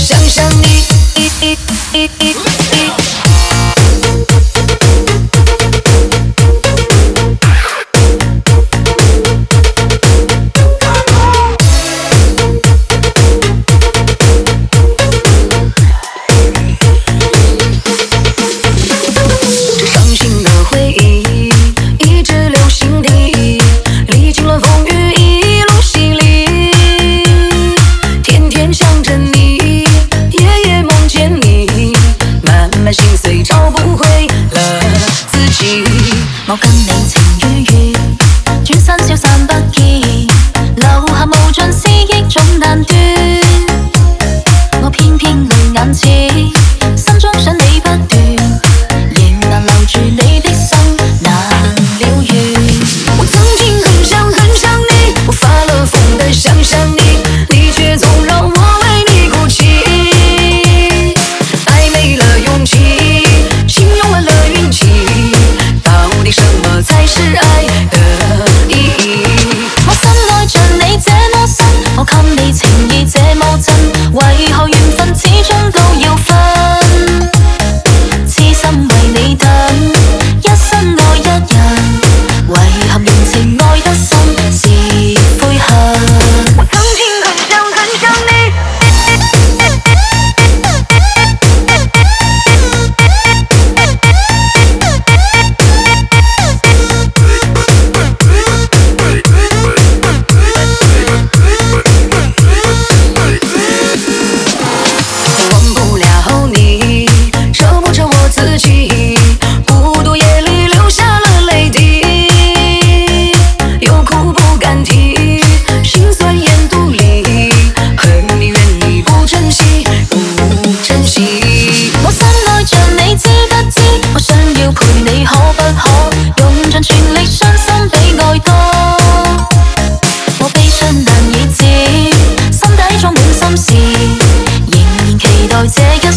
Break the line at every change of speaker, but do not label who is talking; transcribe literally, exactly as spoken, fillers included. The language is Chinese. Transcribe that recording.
想象你。这伤心的回忆一直留心底，历经了风雨一路洗礼，天天想着你，夜夜梦见你，慢慢心碎找不回了自己。
我跟你情與義，轉身消散不見，留下無盡思憶總難斷。我偏偏淚眼似，心中想你不斷，仍難留住你的心難了緣。
我曾經很想很想你，我發了瘋的想象你，你卻總讓我為你哭泣，愛沒了勇氣，心用完了運氣，到底什麼才是愛的意義？
我深愛着你這麼深，我給你情意這麼真，為何緣分始終都要分？痴心為你等，一生愛一人，為何用情愛得深是悔恨？
我曾經很想很想你。忘不了你，舍不得我自己，孤独夜里流下了泪滴，有苦不敢提，心酸眼肚里，恨你怨你不珍惜，不珍惜。
我深愛着你知不知？我想要陪你可不可？用盡全力傷心比愛多。我悲傷難以止，心底裝滿心事，仍然期待這一